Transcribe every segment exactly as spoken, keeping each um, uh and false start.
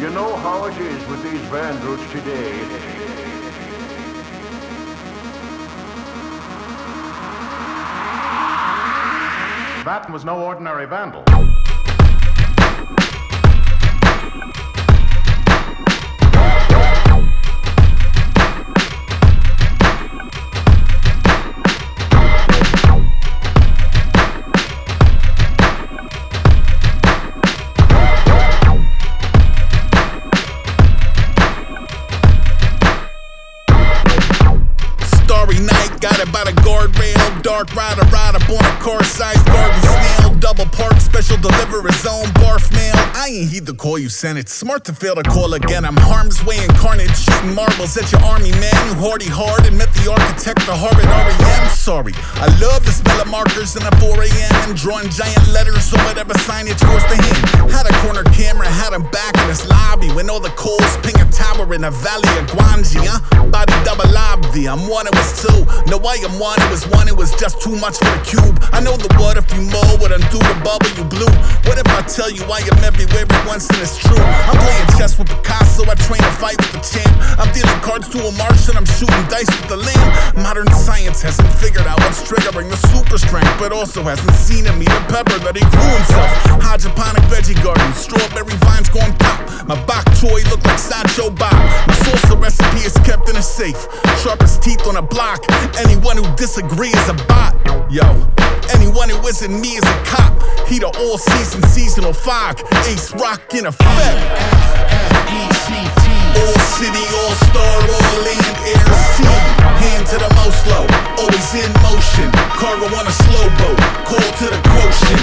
You know how it is with these vandals today. That was no ordinary vandal. Got it by the guardrail, dark rider, ride up on a car-sized garden snail. Double park, special deliver his own barf mail. I ain't heed the call you sent, it's smart to fail to call again. I'm harm's way incarnate, shooting marbles at your army man. You hardy hard and met the architect, the Harvard R E M. Sorry, I love the smell of markers in the four A M and drawing giant letters on whatever signage forced the hand. Had a corner camera, had him back in his lobby when all the coals ping a tower in the valley of Guanji, huh? Body double obvi, I'm one, it was two. No, I am one, it was one, it was just too much for the cube. I know the what if you mow would undo the bubble you blew. What if I tell you I am everywhere at once and it's true? I'm playing chess with Picasso, I train to fight with the champ. I'm dealing cards to a Martian, I'm shooting dice with the lamb. Modern science hasn't figured out what's triggering the super strength, but also hasn't seen him eat a pepper that he grew himself. Hydroponic veggie garden, strawberry vines going pop. My bok choy look like Sancho Bob. My salsa recipe is kept in a safe, sharpest teeth on a block. Anyone who disagrees is a bot. Yo, anyone who isn't me is a cop. He the all-season seasonal fog. Ace rock in effect. All city, all star, all land, air, sea. Hand to the most low, always in motion. Cargo on a slow boat, call to the quotient.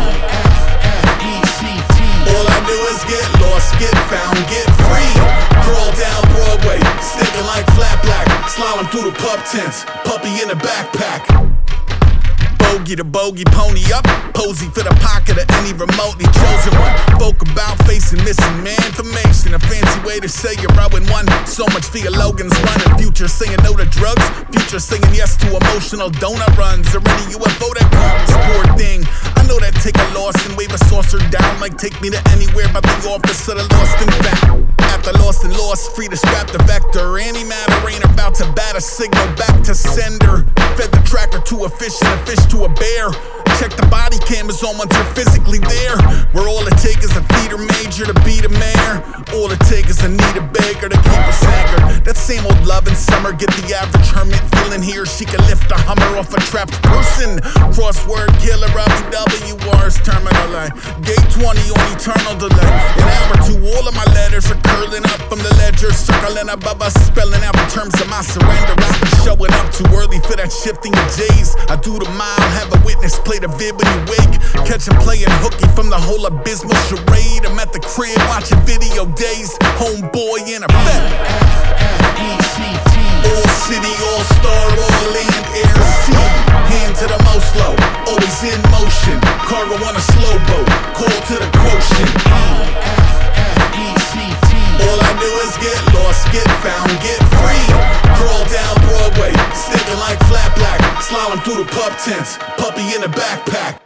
All I do is get lost, get found, get free. Crawl down Broadway, sticking like flat black. Slalom through the pub tents, puppy in a backpack. Bogey to bogey, pony up. Posey for the pocket of any remotely chosen one. Spoke about facing missing man information. A fancy way to say you're out in one. So much theologians running. Future saying no to drugs. Future saying yes to emotional donut runs. Or any U F O that comes. Poor thing. I know that take a loss and wave a saucer down. Like take me to anywhere but the office of the lost and found. After lost and lost, free to scrap the vector. Any matter ain't about to bat a signal back to sender. Fed the tracker to a fish and a fish to a bear. Check the body cameras on once you're physically there. Where all it takes is a theater major to be the mayor. All it takes is a need a baker to keep us anchored. That same old love in summer, get the average hermit feeling here. She can lift a Hummer off a trapped person. Crossword killer, W W R's terminal line. Gate twenty on eternal delay. An hour two, all of my letters are curling up from the ledger, circling above us, spelling out the terms of my surrender. I've been showing up too early for that shifting of J's. I do the mile, have a witness play the vid when you wake. Catch him playing hooky from the whole abysmal charade. I'm at the crib watching video days. Homeboy in effect. All city, all star, all land, air, sea. Hand to the most low, always in motion. Cargo on a slow boat, call to the quotient. All I do is get lost, get found, get free. Crawl down Broadway, sticking like flat black. Slalom through the pub tents, puppy in a backpack.